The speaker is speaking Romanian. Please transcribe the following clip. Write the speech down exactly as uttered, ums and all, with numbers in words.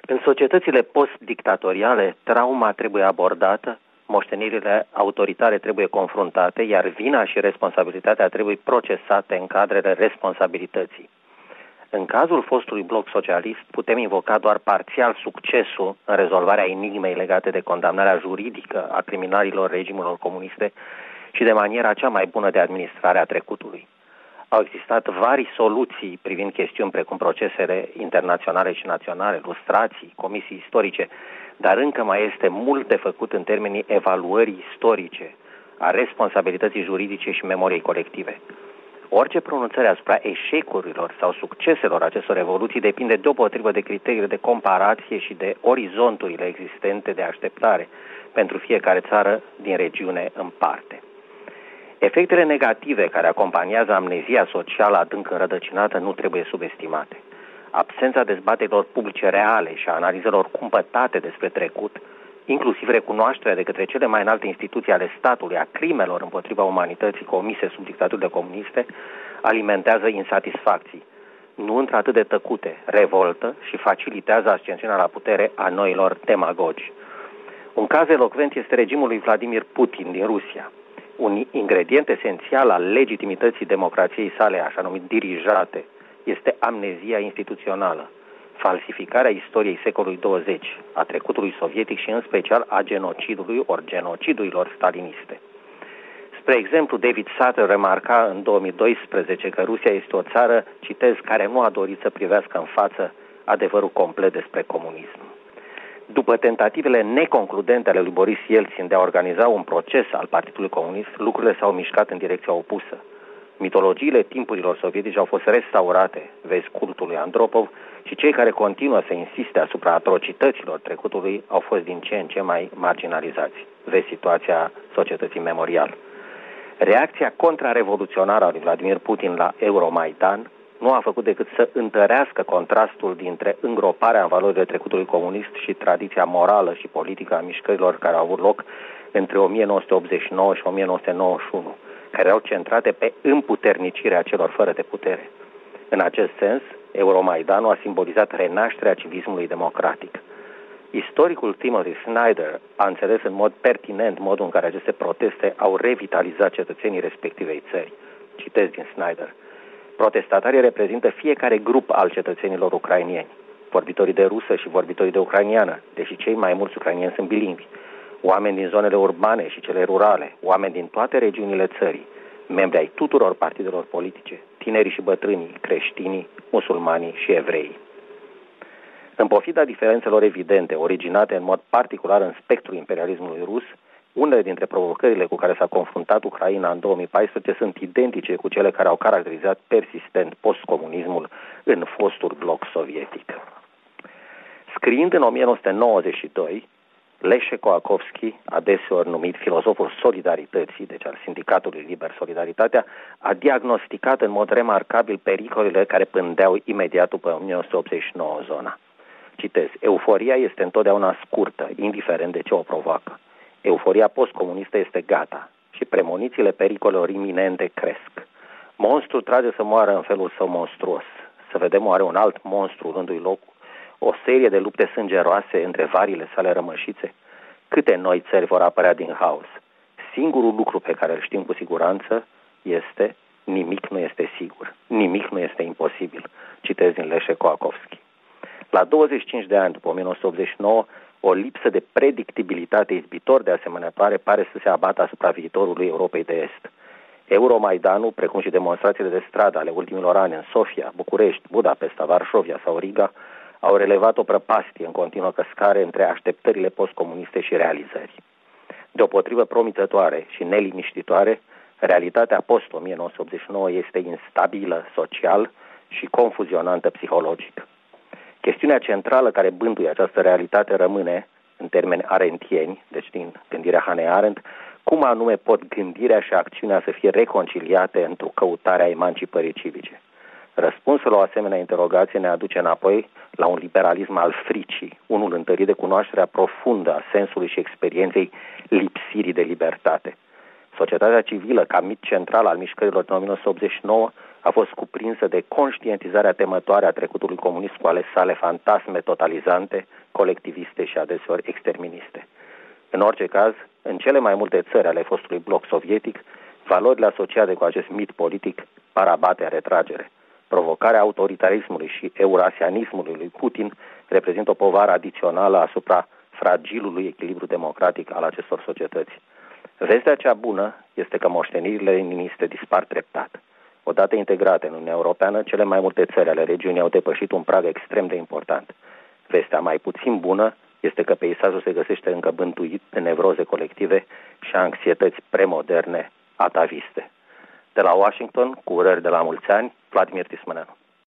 În societățile post-dictatoriale, trauma trebuie abordată, moștenirile autoritare trebuie confruntate, iar vina și responsabilitatea trebuie procesate în cadrele responsabilității. În cazul fostului bloc socialist, putem invoca doar parțial succesul în rezolvarea enigmei legate de condamnarea juridică a criminalilor regimurilor comuniste și de maniera cea mai bună de administrare a trecutului. Au existat vari soluții privind chestiuni precum procesele internaționale și naționale, lustrații, comisii istorice, dar încă mai este mult de făcut în termenii evaluării istorice, a responsabilității juridice și memoriei colective. Orice pronunțare asupra eșecurilor sau succeselor acestor evoluții depinde deopotrivă de criteriile de comparație și de orizonturile existente de așteptare pentru fiecare țară din regiune în parte. Efectele negative care acompaniază amnezia socială adânc înrădăcinată nu trebuie subestimate. Absența dezbaterilor publice reale și a analizelor cumpătate despre trecut, inclusiv recunoașterea de către cele mai înalte instituții ale statului a crimelor împotriva umanității comise sub dictaturile comuniste, alimentează insatisfacții, nu într-atât de tăcute, revoltă și facilitează ascensiunea la putere a noilor demagogi. Un caz elocvent este regimul lui Vladimir Putin din Rusia. Un ingredient esențial al legitimității democrației sale, așa numit dirijate, este amnezia instituțională, falsificarea istoriei secolului douăzeci, a trecutului sovietic și în special a genocidului ori genocidurilor staliniste. Spre exemplu, David Sutter remarca în două mii doisprezece că Rusia este o țară, citez, care nu a dorit să privească în față adevărul complet despre comunism. După tentativele neconcludente ale lui Boris Yeltsin de a organiza un proces al Partidului Comunist, lucrurile s-au mișcat în direcția opusă. Mitologiile timpurilor sovietice au fost restaurate, vezi cultul lui Andropov, și cei care continuă să insiste asupra atrocităților trecutului au fost din ce în ce mai marginalizați. Vezi situația societății Memorial. Reacția contrarevoluționară a lui Vladimir Putin la Euromaidan nu a făcut decât să întărească contrastul dintre îngroparea în valorile trecutului comunist și tradiția morală și politică a mișcărilor care au avut loc între o mie nouă sute optzeci și nouă și o mie nouă sute nouăzeci și unu, care erau centrate pe împuternicirea celor fără de putere. În acest sens, Euromaidanul a simbolizat renașterea civismului democratic. Istoricul Timothy Snyder a înțeles în mod pertinent modul în care aceste proteste au revitalizat cetățenii respectivei țări. Citez din Snyder. Protestatarii reprezintă fiecare grup al cetățenilor ucrainieni, vorbitorii de rusă și vorbitorii de ucrainiană, deși cei mai mulți ucrainieni sunt bilingvi, oameni din zonele urbane și cele rurale, oameni din toate regiunile țării, membri ai tuturor partidelor politice, tinerii și bătrânii, creștinii, musulmanii și evreii. În pofida diferențelor evidente, originate în mod particular în spectrul imperialismului rus, unele dintre provocările cu care s-a confruntat Ucraina în două mii paisprezece sunt identice cu cele care au caracterizat persistent postcomunismul în fostul bloc sovietic. Scriind în o mie nouă sute nouăzeci și doi, Leszek Kołakowski, adeseori numit filozoful solidarității, deci al Sindicatului Liber Solidaritatea, a diagnosticat în mod remarcabil pericolele care pândeau imediat după o mie nouă sute optzeci și nouă zona. Citez, euforia este întotdeauna scurtă, indiferent de ce o provoacă. Euforia postcomunistă este gata și premonițiile pericolelor iminente cresc. Monstrul trage să moară în felul său monstruos. Să vedem oare un alt monstru rându-i loc, o serie de lupte sângeroase între variile sale rămășițe. Câte noi țări vor apărea din haos? Singurul lucru pe care îl știm cu siguranță este nimic nu este sigur, nimic nu este imposibil. Citez din Leszek Kołakowski. La douăzeci și cinci de ani după o mie nouă sute optzeci și nouă, o lipsă de predictibilitate izbitor de asemănătoare pare să se abată asupra viitorului Europei de Est. Euromaidanul, precum și demonstrațiile de stradă ale ultimilor ani în Sofia, București, Budapesta, Varșovia sau Riga, au relevat o prăpastie în continuă căscare între așteptările postcomuniste și realizări. Deopotrivă promițătoare și neliniștitoare, realitatea post-o mie nouă sute optzeci și nouă este instabilă social și confuzionantă psihologic. Chestiunea centrală care bântuie această realitate rămâne, în termeni arendtieni, deci din gândirea Hannah Arendt, cum anume pot gândirea și acțiunea să fie reconciliate într-o căutare a emancipării civice. Răspunsul la o asemenea interogație ne aduce înapoi la un liberalism al fricii, unul întărit de cunoașterea profundă a sensului și experienței lipsirii de libertate. Societatea civilă, ca mit central al mișcărilor din o mie nouă sute optzeci și nouă, a fost cuprinsă de conștientizarea temătoare a trecutului comunist cu ale sale fantasme totalizante, colectiviste și adeseori exterministe. În orice caz, în cele mai multe țări ale fostului bloc sovietic, valorile asociate cu acest mit politic par abate în retragere. Provocarea autoritarismului și eurasianismului lui Putin reprezintă o povară adițională asupra fragilului echilibru democratic al acestor societăți. Vestea cea bună este că moștenirile leniniste dispar treptat. Odată integrate în Uniunea Europeană, cele mai multe țări ale regiunii au depășit un prag extrem de important. Vestea mai puțin bună este că peisajul se găsește încă bântuit de nevroze colective și anxietăți premoderne, ataviste. De la Washington, cu urări de la mulți ani, Vladimir Tismăneanu.